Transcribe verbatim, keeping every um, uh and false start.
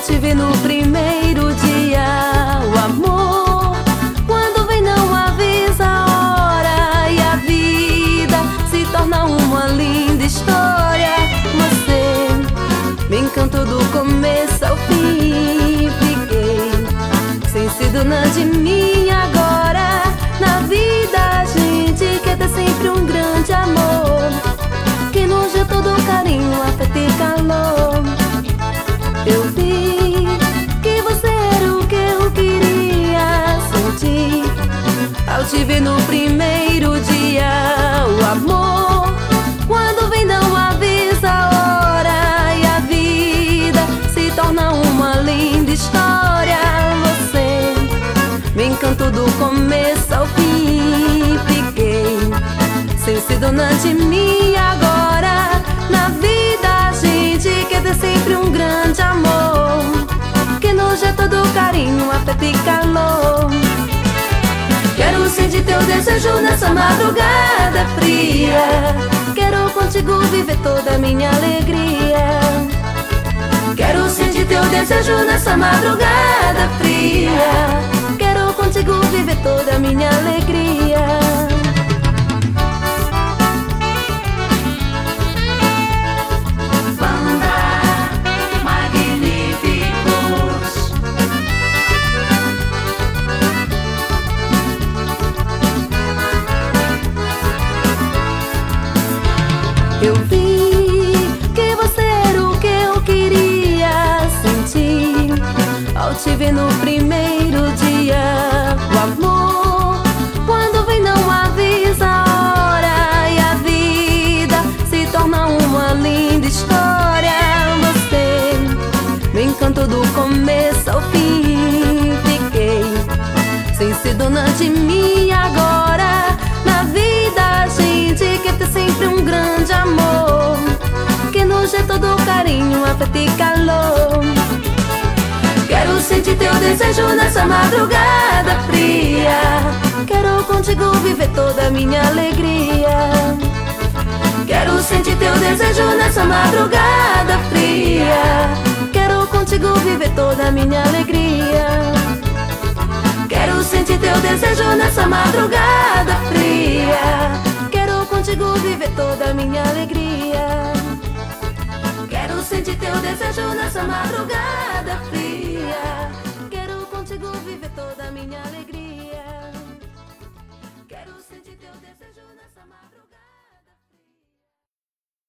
te vi no primeiro dia. O amor, quando vem, não avisa a hora, e a vida se torna uma linda história. Você me encantou do começo ao fim. Fiquei sem ser dona de mim agora. Na vida a gente quer ter sempre um grande amor, que nos dê todo carinho, afeto e calor. Eu vi que você era o que eu queria sentir ao te ver no primeiro dia. O amor, quando vem, não avisa a hora, e a vida se torna uma linda história. Você me encantou do começo ao fim. Fiquei sem ser dona de mim agora. Na vida a gente quer ter sempre um grande amor, que nos dê todo carinho, afeto e calor. Quero sentir teu desejo nessa madrugada fria. Quero contigo viver toda a minha alegria. Quero sentir teu desejo nessa madrugada fria. Quero contigo viver toda a minha alegria. Eu vi que você era o que eu queria sentir ao te ver no primeiro dia. O amor, quando vem, não avisa a hora, e a vida se torna uma linda história. Você me encantou do começo ao fim. Fiquei sem ser dona de mim agora. Na vida a gente quer ter sempre um grande amor, que nos dê todo carinho, afeto e calor. Quero sentir teu desejo nessa madrugada fria. Quero contigo viver toda a minha alegria. Quero sentir teu desejo nessa madrugada fria. Quero contigo viver toda a minha alegria. Quero sentir teu desejo nessa madrugada fria. Quero contigo viver toda a minha alegria. Quero sentir teu desejo nessa madrugada fria.